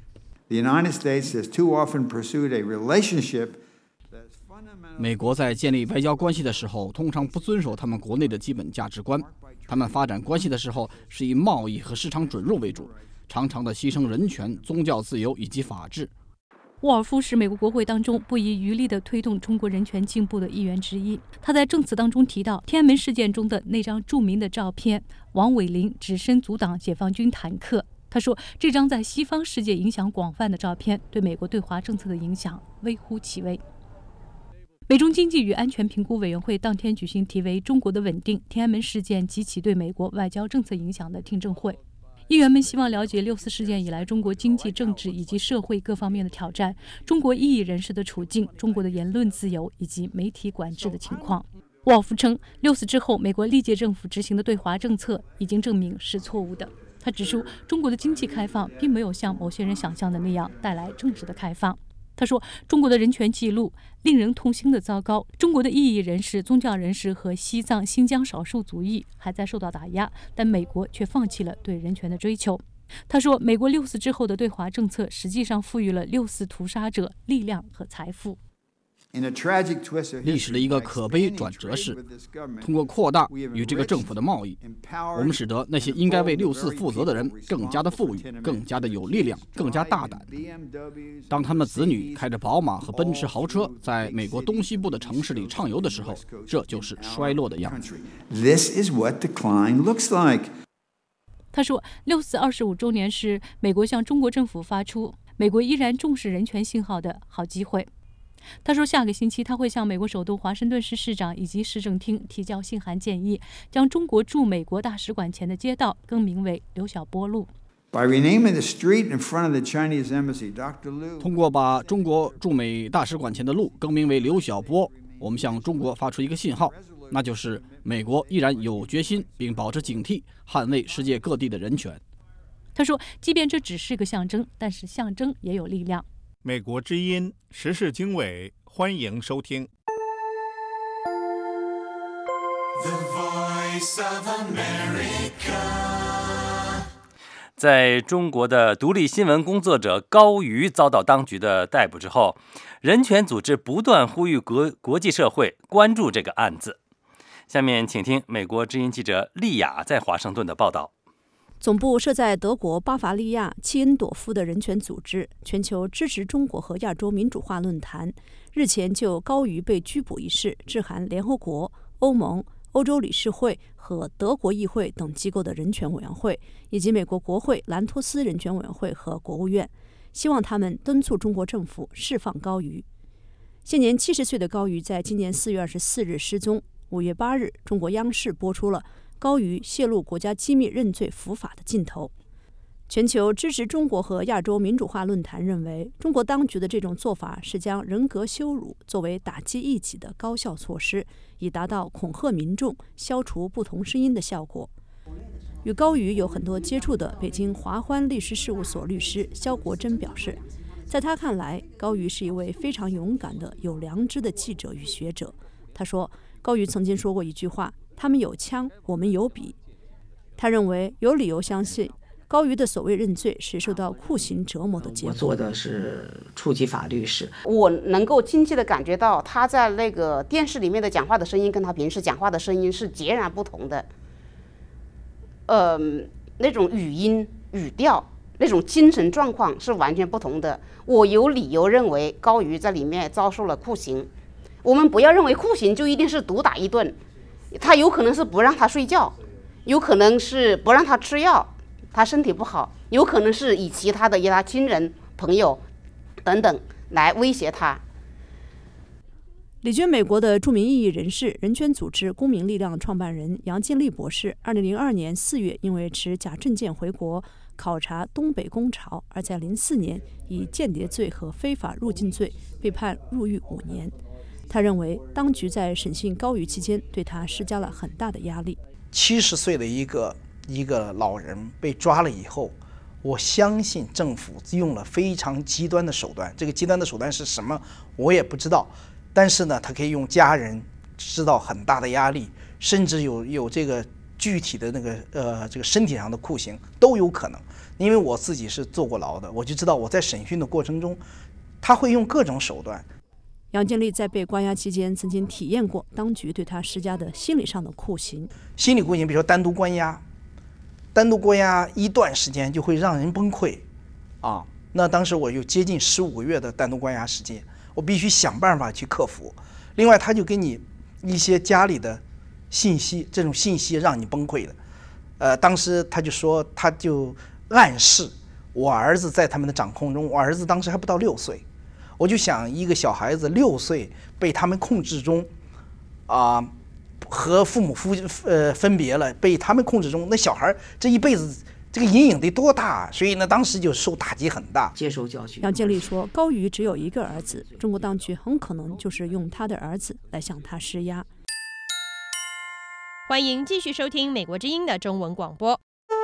美国在建立外交关系的时候，通常不遵守他们国内的基本价值观。他们发展关系的时候是以贸易和市场准入为主，常常的牺牲人权、宗教自由以及法治。 沃尔夫是美国国会当中不遗余力地推动中国人权进步的议员之一。他在证词当中提到天安门事件中的那张著名的照片，王伟林只身阻挡解放军坦克。他说，这张在西方世界影响广泛的照片对美国对华政策的影响微乎其微。美中经济与安全评估委员会当天举行题为《中国的稳定、天安门事件及其对美国外交政策影响》的听证会。议员们希望了解六四事件以来中国经济、政治以及社会各方面的挑战，中国异议人士的处境，中国的言论自由以及媒体管制的情况。沃尔夫称，六四之后美国历届政府执行的对华政策已经证明是错误的。他指出，中国的经济开放并没有像某些人想象的那样带来政治的开放。他说，中国的人权记录令人痛心的糟糕，中国的异议人士、宗教人士和西藏、新疆少数族裔还在受到打压，但美国却放弃了对人权的追求。他说，美国六四之后的对华政策实际上赋予了六四屠杀者力量和财富。 历史的一个可悲转折是，通过扩大与这个政府的贸易，我们使得那些应该为六四负责的人更加的富裕、更加的有力量、更加大胆。当他们子女开着宝马和奔驰豪车在美国东西部的城市里畅游的时候，这就是衰落的样子。 他说，六四二十五周年是美国向中国政府发出美国依然重视人权信号的好机会。他说，下个星期他会向美国首都华盛顿市市长以及市政厅提交信函，建议将中国驻美国大使馆前的街道更名为刘晓波路。 通过把中国驻美大使馆前的路更名为刘晓波，我们向中国发出一个信号，那就是美国依然有决心并保持警惕，捍卫世界各地的人权。 他说，即便这只是个象征，但是象征也有力量。 美国之音时事经纬，欢迎收听。The Voice of America。 在中国的独立新闻工作者高瑜遭到当局的逮捕之后，人权组织不断呼吁国国际社会关注这个案子。下面请听美国之音记者丽雅在华盛顿的报道。 总部设在德国巴伐利亚契恩朵夫的人权组织全球支持中国和亚洲民主化论坛日前就高瑜被拘捕一事致函联合国、欧盟、欧洲理事会和德国议会等机构的人权委员会，以及美国国会兰托斯人权委员会和国务院，希望他们敦促中国政府释放高瑜。现年七十岁的高瑜在今年四月二十四日失踪。五月八日，中国央视播出了高瑜泄露国家机密认罪伏法的镜头。全球支持中国和亚洲民主化论坛认为，中国当局的这种做法是将人格羞辱作为打击异己的高效措施，以达到恐吓民众、消除不同声音的效果。与高瑜有很多接触的北京华欢律师事务所律师肖国珍表示，在他看来，高瑜是一位非常勇敢的、有良知的记者与学者。他说，高瑜曾经说过一句话：“他们有枪，我们有笔。”他认为有理由相信，高瑜的所谓认罪是受到酷刑折磨的结果。 我做的是初级法律史， 我能够亲切地感觉到他在那个电视里面的讲话的声音跟他平时讲话的声音是截然不同的。呃，那种语音、语调、那种精神状况是完全不同的。我有理由认为高瑜在里面遭受了酷刑。我们不要认为酷刑就一定是毒打一顿，他有可能是不让他睡觉，有可能是不让他吃药，他身体不好，有可能是以其他的以他亲人、朋友等等来威胁他。 旅居美国的著名异议人士、人权组织公民力量创办人杨建立博士，二零零二年四月因为持假证件回国考察东北工潮，而在零四年以间谍罪和非法入境罪被判入狱五年。他认为，当局在审讯高瑜期间对他施加了很大的压力。 七十岁的一个一个老人被抓了以后，我相信政府用了非常极端的手段。这个极端的手段是什么，我也不知道。但是呢，他可以用家人知道很大的压力，甚至有有这个具体的那个呃这个身体上的酷刑都有可能。因为我自己是坐过牢的，我就知道我在审讯的过程中，他会用各种手段。 杨建立在被关押期间曾经体验过当局对他施加的心理上的酷刑。 心理酷刑，比如说单独关押，单独关押一段时间就会让人崩溃，啊，那当时我有接近十五个月的单独关押时间，我必须想办法去克服。另外，他就给你一些家里的信息，这种信息让你崩溃的。呃，当时他就说，他就暗示我儿子在他们的掌控中，我儿子当时还不到六岁。我就想，一个小孩子六岁被他们控制中，啊、呃，和父母夫呃分别了，被他们控制中，那小孩这一辈子这个阴影得多大？所以呢，当时就受打击很大， 接受教训。 杨建立说，高瑜只有一个儿子，中国当局很可能就是用他的儿子来向他施压。 欢迎继续收听美国之音的中文广播。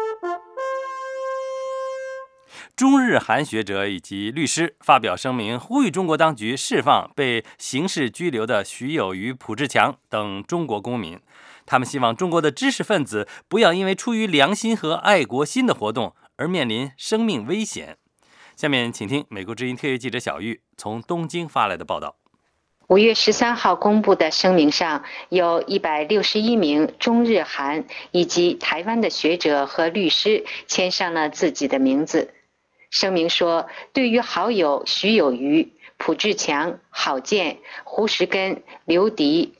中日韩学者以及律师发表声明，呼吁中国当局释放被刑事拘留的徐有余、朴志强等中国公民。他们希望中国的知识分子不要因为出于良心和爱国心的活动而面临生命危险。下面请听美国之音特约记者小玉从东京发来的报道。 五月十三号公布的声明上，有一百六十一名中日韩以及台湾的学者和律师签上了自己的名字。声明说，对于好友徐有余、朴志强、郝建、胡石根、刘迪、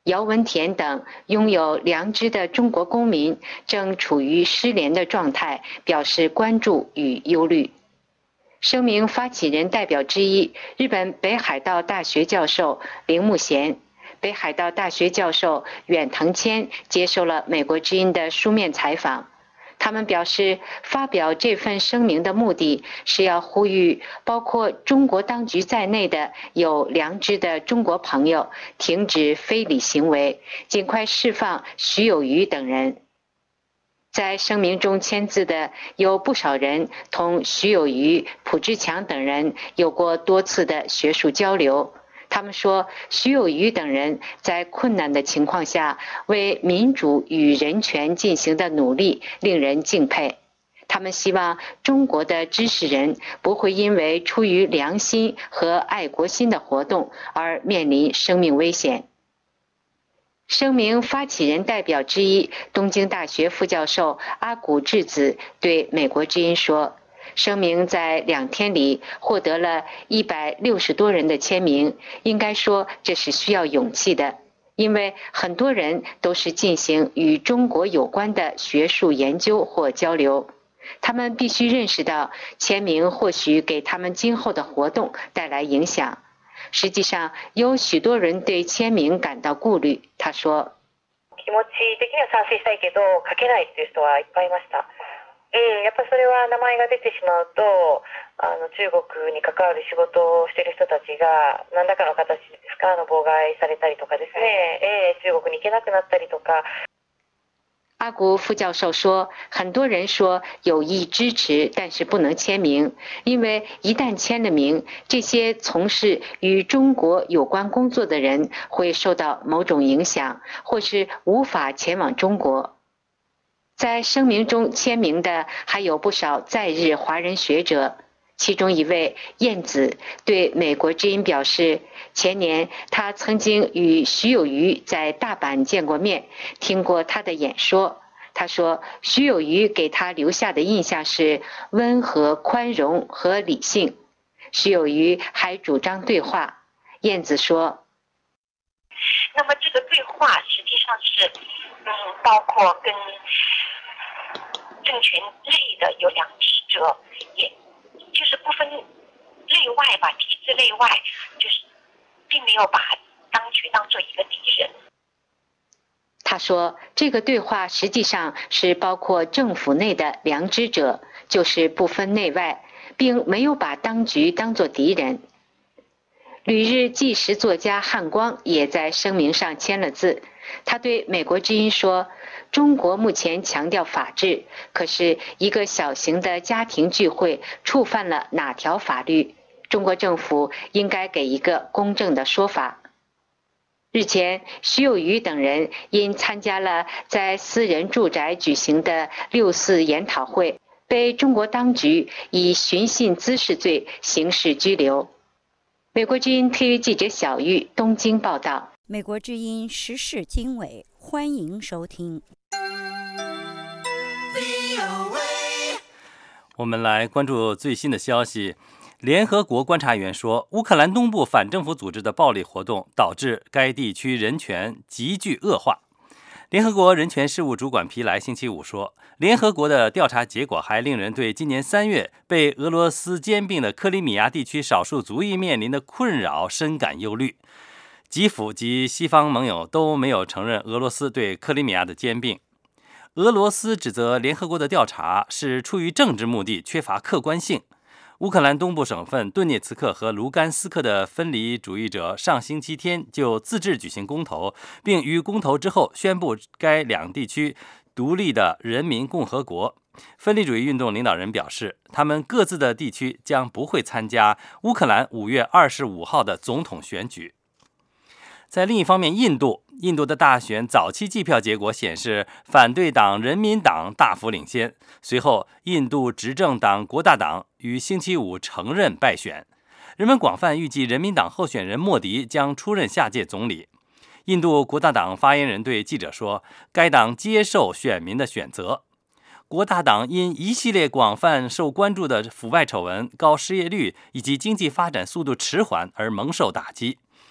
姚文田等拥有良知的中国公民正处于失联的状态，表示关注与忧虑。声明发起人代表之一，日本北海道大学教授铃木贤、北海道大学教授远藤谦接受了美国之音的书面采访。他们表示，发表这份声明的目的是要呼吁包括中国当局在内的有良知的中国朋友停止非礼行为，尽快释放徐有余等人。在声明中签字的有不少人同徐有余、朴志强等人有过多次的学术交流。他们说，徐有余等人在困难的情况下为民主与人权进行的努力令人敬佩。他们希望中国的知识人不会因为出于良心和爱国心的活动而面临生命危险。声明发起人代表之一，东京大学副教授阿古智子对美国之音说，声明在两天里获得了一百六十多人的签名，应该说这是需要勇气的，因为很多人都是进行与中国有关的学术研究或交流。他们必须认识到，签名或许给他们今後的活動帶來影響。實際上，有許多人對簽名感到顧慮。他說： 気持ち的には賛成したいけど書けないっていう人はいっぱいいました。えー、やっぱそれは名前が出てしまうと、あの中国に関わる仕事をしている人たちが何らかの形ですか、あの妨害されたりとかですね、えー、中国に行けなくなったりとか。 阿古副教授说，很多人说有意支持，但是不能签名，因为一旦签了名，这些从事与中国有关工作的人会受到某种影响，或是无法前往中国。在声明中签名的还有不少在日华人学者，其中一位燕子对美国之音表示，前年他曾经与徐有余在大阪见过面，听过他的演说。他说，徐有余给他留下的印象是温和、宽容和理性。徐有余还主张对话。燕子说， 那么这个对话实际上是嗯，包括跟政权类的有良知者，也就是不分内外吧，体制内外，就是并没有把当局当做一个敌人。 他说，这个对话实际上是包括政府内的良知者，就是不分内外，并没有把当局当作敌人。旅日纪实作家汉光也在声明上签了字。他对美国之音说，中国目前强调法治，可是一个小型的家庭聚会触犯了哪条法律？中国政府应该给一个公正的说法。日前，徐有余等人因参加了在私人住宅举行的六四研讨会，被中国当局以寻衅滋事罪刑事拘留。美国之音特约记者小玉东京报道。 美国之音时事经纬，欢迎收听。 我们来关注最新的消息。联合国观察员说，乌克兰东部反政府组织的暴力活动导致该地区人权急剧恶化。联合国人权事务主管皮莱星期五说，联合国的调查结果还令人对今年三月被俄罗斯兼并的克里米亚地区少数族裔面临的困扰深感忧虑。基辅及西方盟友都没有承认俄罗斯对克里米亚的兼并。俄罗斯指责联合国的调查是出于政治目的，缺乏客观性。乌克兰东部省份顿涅茨克和卢甘斯克的分离主义者上星期天就自治举行公投，并于公投之后宣布该两地区独立的人民共和国。分离主义运动领导人表示，他们各自的地区将不会参加乌克兰五月二十五号的总统选举。在另一方面，印度印度的大选早期计票结果显示，反对党人民党大幅领先。随后，印度执政党国大党于星期五承认败选。人们广泛预计人民党候选人莫迪将出任下届总理。印度国大党发言人对记者说，该党接受选民的选择。国大党因一系列广泛受关注的腐败丑闻、高失业率以及经济发展速度迟缓而蒙受打击。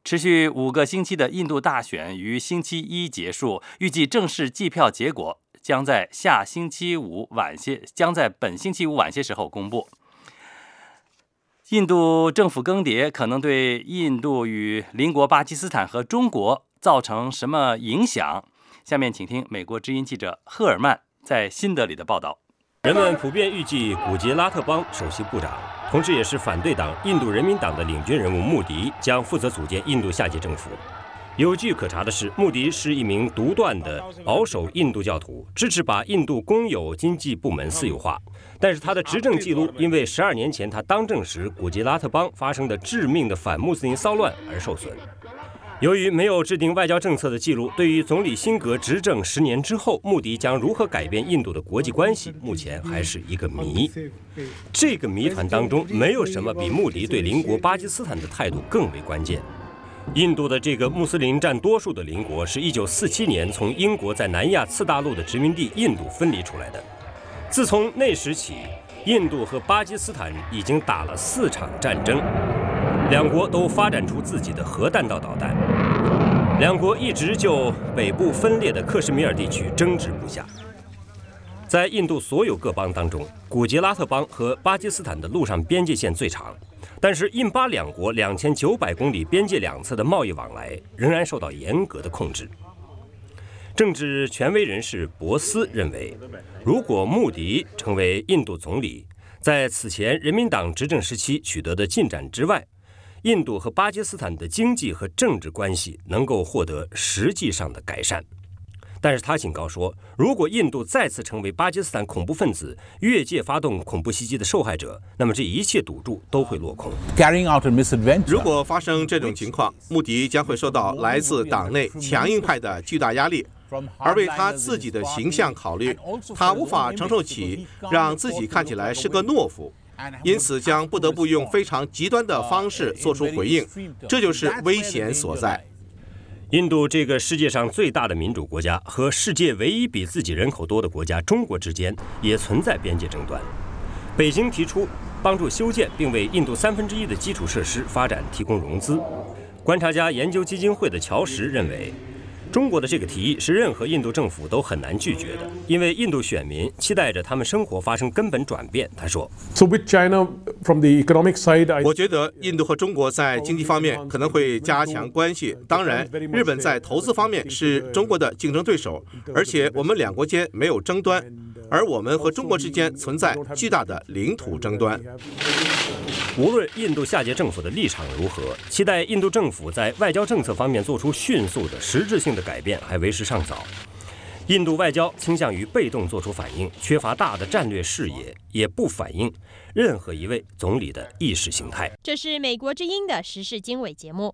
持续五个星期的印度大选于星期一结束，预计正式计票结果将在下星期五晚些，将在本星期五晚些时候公布。印度政府更迭可能对印度与邻国巴基斯坦和中国造成什么影响？下面请听美国之音记者赫尔曼在新德里的报道。 人们普遍预计古吉拉特邦首席部长，同时也是反对党印度人民党的领军人物穆迪将负责组建印度下届政府。有据可查的是，穆迪是一名独断的保守印度教徒，支持把印度公有经济部门私有化。但是他的执政记录因为十二年前他当政时古吉拉特邦发生的致命的反穆斯林骚乱而受损。由于没有制定外交政策的记录，对于总理辛格执政十年之后，穆迪将如何改变印度的国际关系，目前还是一个谜。这个谜团当中，没有什么比穆迪对邻国巴基斯坦的态度更为关键。印度的这个穆斯林占多数的邻国，是一九四七年从英国在南亚次大陆的殖民地印度分离出来的。自从那时起，印度和巴基斯坦已经打了四场战争。两国都发展出自己的核弹道导弹，两国一直就北部分裂的克什米尔地区争执不下。在印度所有各邦当中，古吉拉特邦和巴基斯坦的陆上边界线最长，但是印巴两国两千九百公里边界两侧的贸易往来仍然受到严格的控制。政治权威人士博斯认为，如果穆迪成为印度总理，在此前人民党执政时期取得的进展之外，印度和巴基斯坦的经济和政治关系能够获得实际上的改善。但是他警告说，如果印度再次成为巴基斯坦恐怖分子越界发动恐怖袭击的受害者，那么这一切赌注都会落空。 如果发生这种情况，穆迪将会受到来自党内强硬派的巨大压力，而为他自己的形象考虑，他无法承受起让自己看起来是个懦夫，因此将不得不用非常极端的方式做出回应，这就是危险所在。 印度这个世界上最大的民主国家和世界唯一比自己人口多的国家中国之间也存在边界争端。北京提出帮助修建并为印度三分之一的基础设施发展提供融资。观察家研究基金会的乔什认为，中国的这个提议是任何印度政府都很难拒绝的，因为印度选民期待着他们生活发生根本转变。他说 So with China from the economic side, 我觉得印度和中国在经济方面可能会加强关系。当然，日本在投资方面是中国的竞争对手，而且我们两国间没有争端，而我们和中国之间存在巨大的领土争端。 无论印度下届政府的立场如何，期待印度政府在外交政策方面做出迅速的实质性的改变还为时尚早。印度外交倾向于被动做出反应，缺乏大的战略视野，也不反映任何一位总理的意识形态。 这是美国之音的时事经纬节目。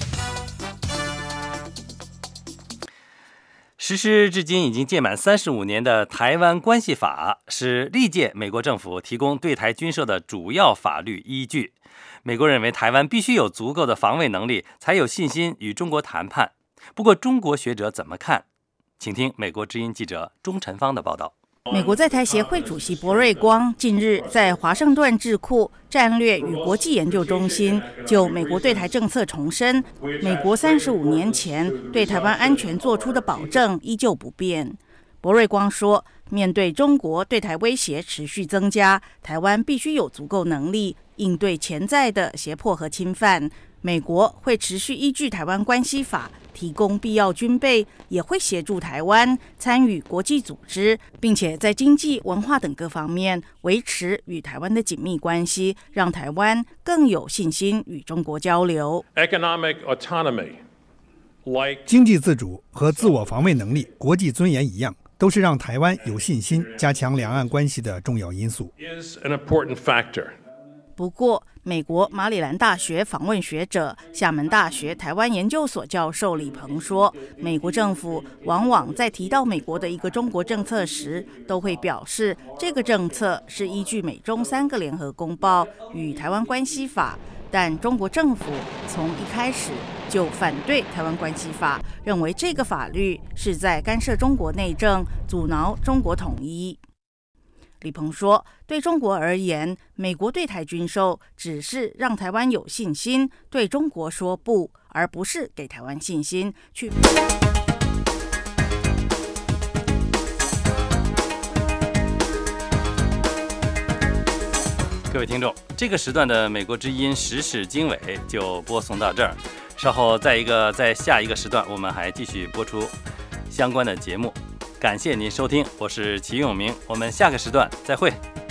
实施至今已经届满三十五年的《台湾关系法》是历届美国政府提供对台军售的主要法律依据。美国认为台湾必须有足够的防卫能力，才有信心与中国谈判。不过，中国学者怎么看？请听美国之音记者钟晨芳的报道。 美国在台协会主席柏瑞光近日在华盛顿智库战略与国际研究中心就美国对台政策重申，美国三十五年前对台湾安全做出的保证依旧不变。柏瑞光说，面对中国对台威胁持续增加，台湾必须有足够能力应对潜在的胁迫和侵犯。美国会持续依据《台湾关系法》提供必要军备，也会协助台湾参与国际组织，并且在经济、文化等各方面维持与台湾的紧密关系，让台湾更有信心与中国交流。 Economic autonomy, like 经济自主和自我防卫能力、国际尊严一样，都是让台湾有信心加强两岸关系的重要因素。 is an important factor. 不过，美国马里兰大学访问学者、厦门大学台湾研究所教授李鹏说，美国政府往往在提到美国的一个中国政策时，都会表示这个政策是依据美中三个联合公报与台湾关系法，但中国政府从一开始就反对台湾关系法，认为这个法律是在干涉中国内政，阻挠中国统一。 李鹏说，对中国而言，美国对台军售只是让台湾有信心对中国说不，而不是给台湾信心去。 各位听众，这个时段的美国之音时事经纬就播送到这儿，稍后在一个在下一个时段我们还继续播出相关的节目。感谢您收听，我是齐永明，我们下个时段再会。